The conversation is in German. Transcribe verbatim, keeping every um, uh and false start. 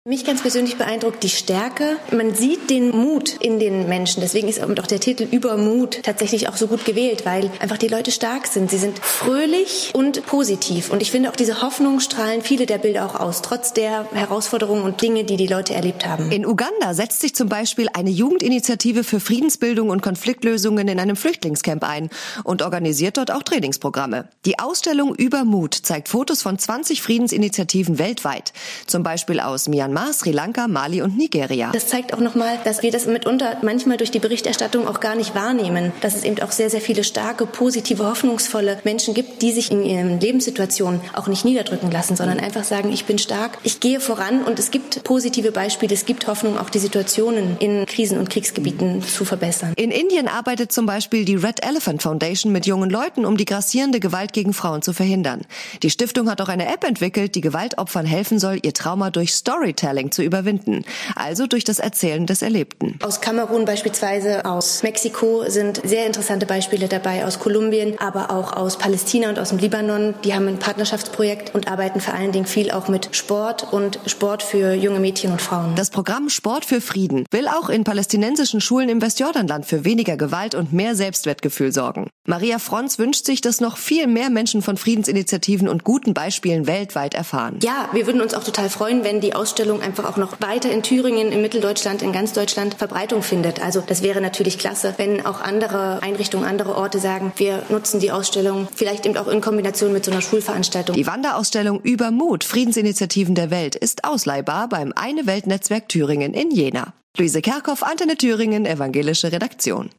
Mich ganz persönlich beeindruckt die Stärke. Man sieht den Mut in den Menschen. Deswegen ist auch der Titel Übermut tatsächlich auch so gut gewählt, weil einfach die Leute stark sind. Sie sind fröhlich und positiv. Und ich finde auch diese Hoffnung strahlen viele der Bilder auch aus, trotz der Herausforderungen und Dinge, die die Leute erlebt haben. In Uganda setzt sich zum Beispiel eine Jugendinitiative für Friedensbildung und Konfliktlösungen in einem Flüchtlingscamp ein und organisiert dort auch Trainingsprogramme. Die Ausstellung Übermut zeigt Fotos von zwanzig Friedensinitiativen weltweit, zum Beispiel aus Myanmar, Sri Lanka, Mali und Nigeria. Das zeigt auch nochmal, dass wir das mitunter manchmal durch die Berichterstattung auch gar nicht wahrnehmen, dass es eben auch sehr, sehr viele starke, positive, hoffnungsvolle Menschen gibt, die sich in ihren Lebenssituationen auch nicht niederdrücken lassen, sondern einfach sagen, ich bin stark, ich gehe voran und es gibt positive Beispiele, es gibt Hoffnung, auch die Situationen in Krisen- und Kriegsgebieten zu verbessern. In Indien arbeitet zum Beispiel die Red Elephant Foundation mit jungen Leuten, um die grassierende Gewalt gegen Frauen zu verhindern. Die Stiftung hat auch eine App entwickelt, die Gewaltopfern helfen soll, ihr Trauma durch Storytelling zu überwinden, also durch das Erzählen des Erlebten. Aus Kamerun beispielsweise, aus Mexiko sind sehr interessante Beispiele dabei, aus Kolumbien, aber auch aus Palästina und aus dem Libanon. Die haben ein Partnerschaftsprojekt und arbeiten vor allen Dingen viel auch mit Sport und Sport für junge Mädchen und Frauen. Das Programm Sport für Frieden will auch in palästinensischen Schulen im Westjordanland für weniger Gewalt und mehr Selbstwertgefühl sorgen. Maria Frons wünscht sich, dass noch viel mehr Menschen von Friedensinitiativen und guten Beispielen weltweit erfahren. Ja, wir würden uns auch total freuen, wenn die Ausstellung einfach auch noch weiter in Thüringen, in Mitteldeutschland, in ganz Deutschland Verbreitung findet. Also das wäre natürlich klasse, wenn auch andere Einrichtungen, andere Orte sagen, wir nutzen die Ausstellung vielleicht eben auch in Kombination mit so einer Schulveranstaltung. Die Wanderausstellung Übermut, Friedensinitiativen der Welt, ist ausleihbar beim Eine Welt Netzwerk Thüringen in Jena. Luise Kerkhoff, Antenne Thüringen, evangelische Redaktion.